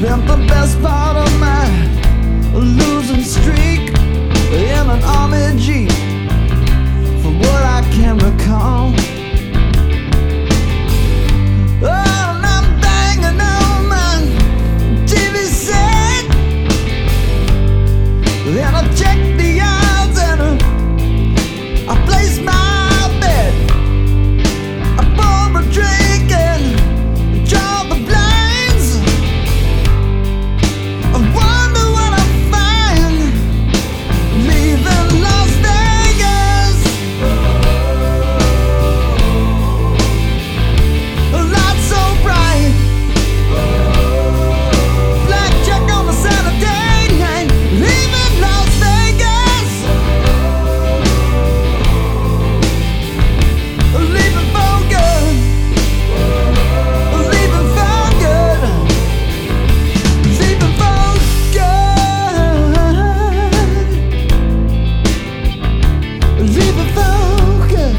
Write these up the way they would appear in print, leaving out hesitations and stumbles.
Spent the best part of my losing streak in an army jeep, from what I can recall. Oh, and I'm banging on my TV set, then I check the odds and I place my bet. I pour a drink and draw the blinds. I wonder what I find leaving Las Vegas. A light so bright, blackjack on a Saturday night, leaving Las Vegas, leaving for good, leaving for good, leaving for good, leaving for good.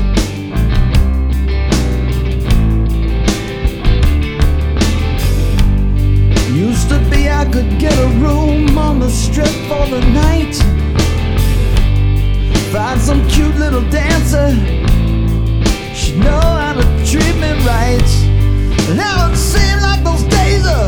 Used to be I could get a room on the strip for the night, find some cute little dancer, she'd know how to treat me right. Now it seems like those days are